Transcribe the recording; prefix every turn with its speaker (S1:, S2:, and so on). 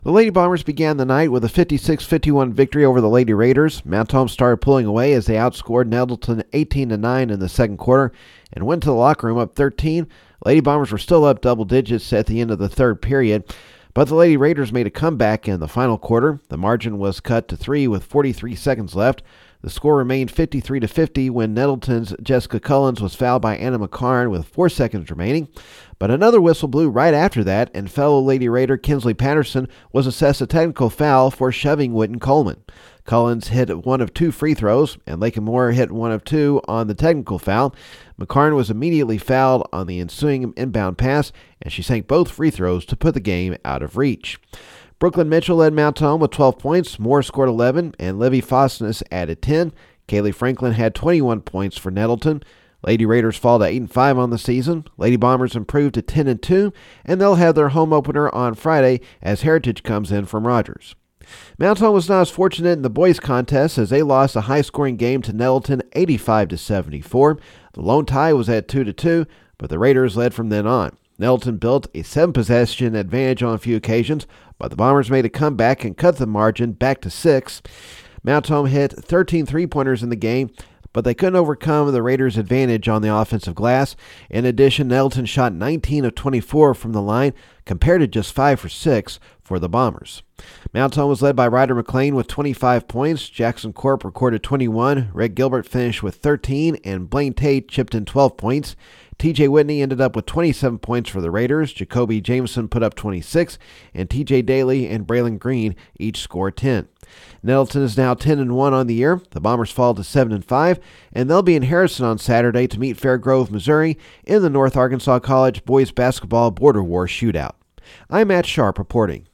S1: The Lady Bombers began the night with a 56-51 victory over the Lady Raiders. Mount Holmes started pulling away as they outscored Nettleton 18-9 in the second quarter and went to the locker room up 13. Lady Bombers were still up double digits at the end of the third period, but the Lady Raiders made a comeback in the final quarter. The margin was cut to 3 with 43 seconds left. The score remained 53-50 when Nettleton's Jessica Cullens was fouled by Anna McCarn with 4 seconds remaining. But another whistle blew right after that, and fellow Lady Raider Kinsley Patterson was assessed a technical foul for shoving Whitten Coleman. Cullens hit one of 2 free throws, and Lakin Moore hit one of 2 on the technical foul. McCarn was immediately fouled on the ensuing inbound pass, and she sank both free throws to put the game out of reach. Brooklyn Mitchell led Mount Holm with 12 points, Moore scored 11, and Livy Fosness added 10. Kaylee Franklin had 21 points for Nettleton. Lady Raiders fall to 8-5 on the season. Lady Bombers improved to 10-2, and they'll have their home opener on Friday as Heritage comes in from Rogers. Mount Holm was not as fortunate in the boys' contest as they lost a high-scoring game to Nettleton 85-74. The lone tie was at 2-2, but the Raiders led from then on. Nettleton built a 7-possession advantage on a few occasions, but the Bombers made a comeback and cut the margin back to 6. Mount Holm hit 13 three-pointers in the game, but they couldn't overcome the Raiders' advantage on the offensive glass. In addition, Nettleton shot 19 of 24 from the line, compared to just 5 for 6 for the Bombers. Mount Holm was led by Ryder McLean with 25 points. Jackson Corp recorded 21. Red Gilbert finished with 13, and Blaine Tate chipped in 12 points. TJ Whitney ended up with 27 points for the Raiders. Jacoby Jameson put up 26, and TJ Daly and Braylon Green each scored 10. Nettleton is now 10-1 on the year. The Bombers fall to 7-5, and they'll be in Harrison on Saturday to meet Fairgrove, Missouri in the North Arkansas College Boys Basketball Border War Shootout. I'm Matt Sharp reporting.